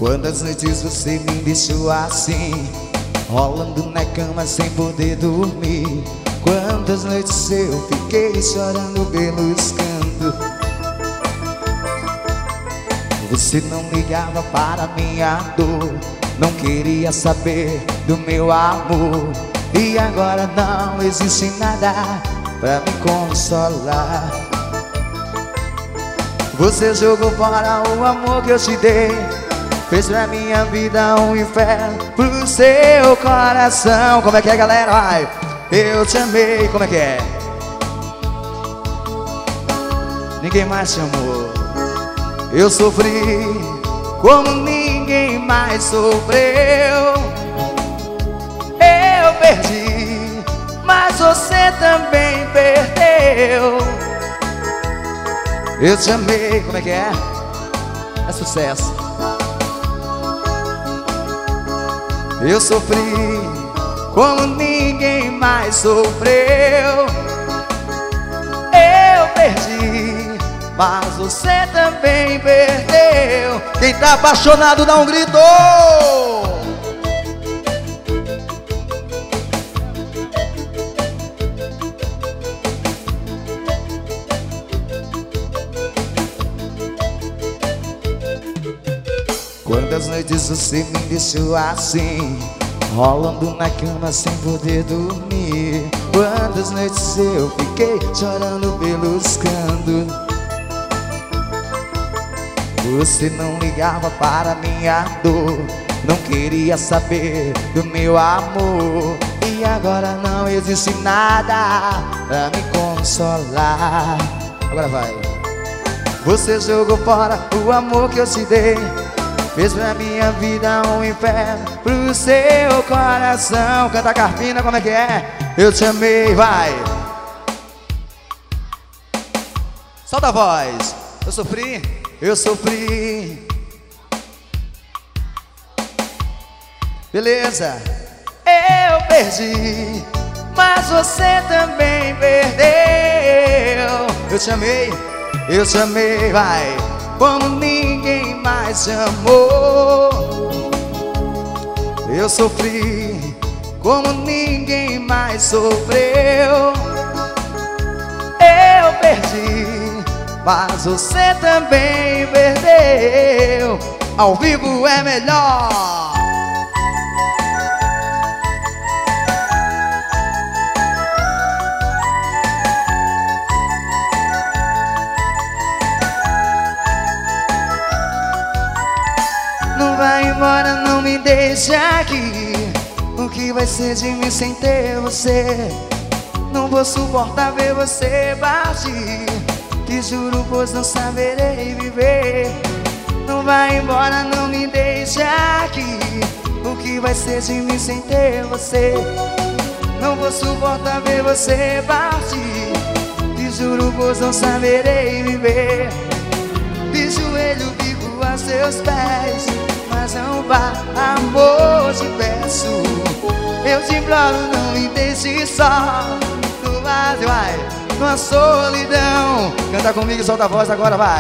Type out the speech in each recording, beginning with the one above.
Quantas noites você me deixou assim, rolando na cama sem poder dormir? Quantas noites eu fiquei chorando pelos cantos? Você não ligava para minha dor, não queria saber do meu amor. E agora não existe nada pra me consolar. Você jogou fora o amor que eu te dei, fez pra minha vida um inferno pro seu coração. Como é que é, galera? Vai! Eu te amei, como é que é? Ninguém mais te amou. Eu sofri como ninguém mais sofreu. Eu perdi, mas você também perdeu. Eu te amei, como é que é? É sucesso. Eu sofri como ninguém mais sofreu. Eu perdi, mas você também perdeu. Quem tá apaixonado dá um grito. Quantas noites você me deixou assim, rolando na cama sem poder dormir? Quantas noites eu fiquei chorando pelos cantos? Você não ligava para minha dor, não queria saber do meu amor. E agora não existe nada pra me consolar. Agora vai. Você jogou fora o amor que eu te dei, fez pra minha vida um inferno pro seu coração. Canta Carpina, como é que é? Eu te amei, vai. Solta a voz. Eu sofri, eu sofri. Beleza. Eu perdi, mas você também perdeu. Eu te amei, vai. Como ninguém mais te amou. Eu sofri como ninguém mais sofreu. Eu perdi, mas você também perdeu. Ao vivo é melhor. Não vai embora, não me deixe aqui. O que vai ser de mim sem ter você? Não vou suportar ver você partir. Te juro, pois não saberei viver. Não vai embora, não me deixe aqui. O que vai ser de mim sem ter você? Não vou suportar ver você partir. Te juro, pois não saberei viver. De joelho fico a seus pés, mas não vá, amor, te peço. Eu te imploro, não me deixe só no vazio, vai, numa solidão. Canta comigo e solta a voz agora, vai.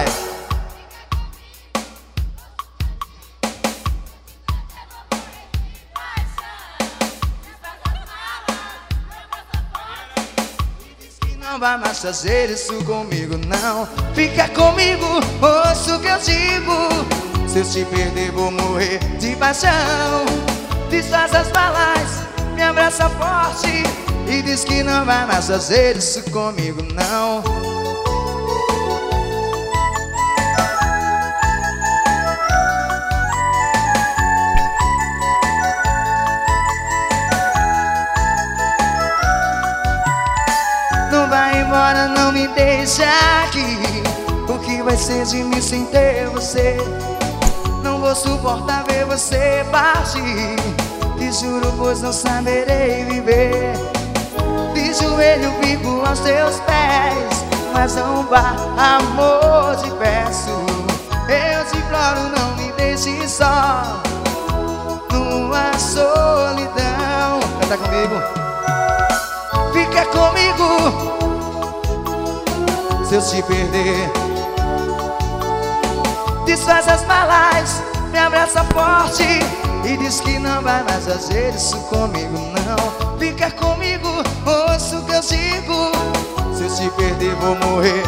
Não vai mais fazer isso comigo, não. Fica comigo, ouça o que eu digo. Se eu te perder vou morrer de paixão. Desfaz as balas, me abraça forte e diz que não vai mais fazer isso comigo, não. Não vai embora, não me deixa aqui. O que vai ser de mim sem ter você? Não vou suportar ver você partir. Te juro, pois não saberei viver. De joelho fico aos teus pés, mas não vá, amor, te peço. Eu te imploro, não me deixe só numa solidão. Canta comigo. Fica comigo. Se eu te perder, desfaz as malas, me abraça forte e diz que não vai mais fazer isso comigo, não. Fica comigo, ouço o que eu digo. Se eu te perder vou morrer.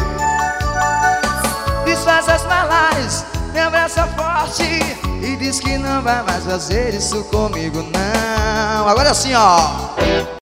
Desfaz as malas, me abraça forte e diz que não vai mais fazer isso comigo, não. Agora sim, ó.